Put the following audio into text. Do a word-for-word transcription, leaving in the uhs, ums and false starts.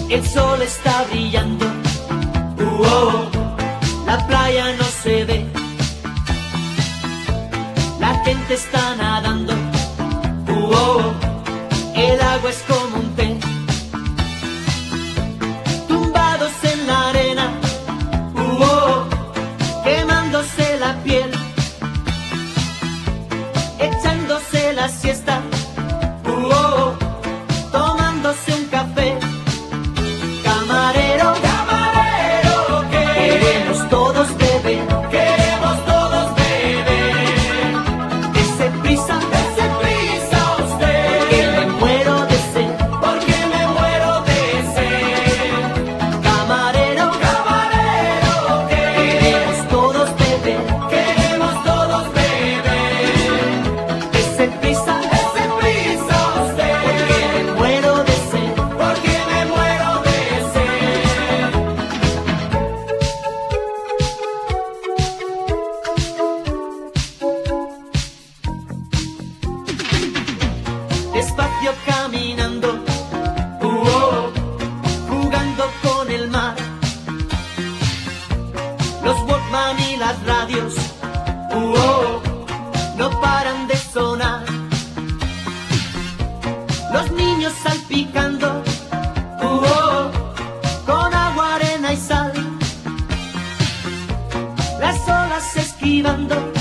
El sol está brillando, uh -oh. La playa no se ve, la gente está nadando, uh -oh. El agua es como un té, tumbados en la arena, uh -oh. Quemándose la piel, echándose la siesta, uh -oh. Tomándose un café. Camarero, camarero, que queremos todos beber, queremos todos beber. Dese prisa, dese prisa usted, porque me muero de sed, porque me muero de sed. Camarero, camarero, que queremos todos beber, queremos todos beber. Dese prisa, dese prisa usted, porque me muero de sed, porque me muero de sed. Despacio caminando, uh -oh. Jugando con el mar. Los Walkman y las radios, uh -oh. No paran de sonar. Los niños salpicando, uh -oh. Con agua, arena y sal. Las olas esquivando,